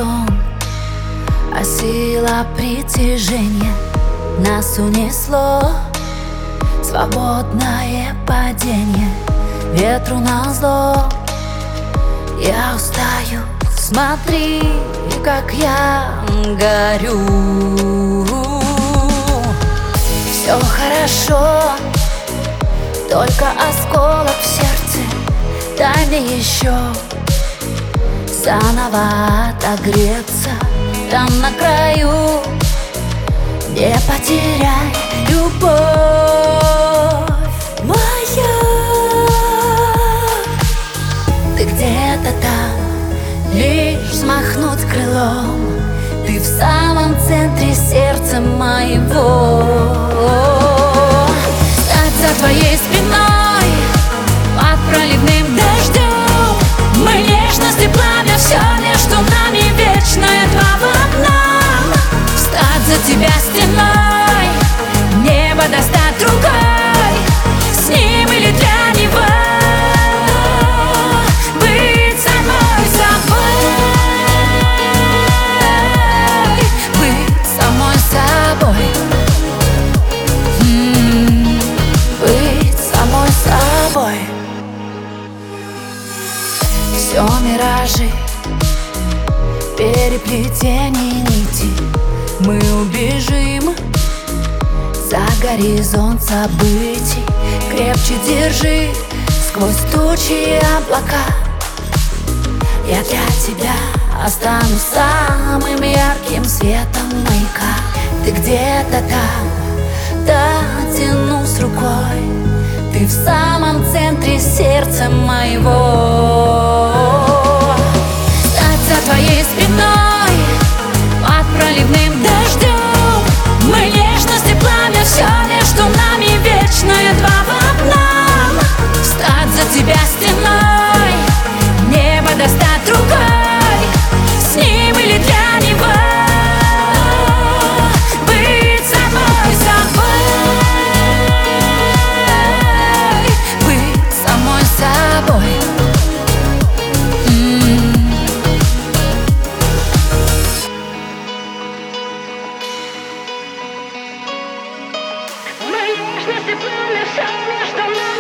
сон, а сила притяжения нас унесло. Свободное падение ветру назло. Я устаю, смотри, как я горю. Все хорошо, только осколок в сердце. Дай мне еще заново отогреться. Там на краю не потеряй любовь моя. Ты где-то там, лишь взмахнуть крылом. Ты в самом центре сердца моего. Стать за твоей спиной под проливным дождем. Мы нежность и пламя, все между нами вечное два в одном. Встать за тебя стеной, небо достать рукой, с ним или для него. Быть самой собой, быть самой собой, быть самой собой. Все миражи, переплетение нитей. Мы убежим за горизонт событий. Крепче держи сквозь тучи и облака. Я для тебя останусь самым ярким светом маяка. Ты где-то там, дотянусь рукой. Ты в самом центре сердца моего. Стать за твоей спиной под проливным дождем. Мы нежность и пламя, все между нами вечное два в одном. Встать за тебя стеной, небо достать рукой, с ним или для него. Быть самой собой, быть самой собой. Мы нежность и пламя, все между нами.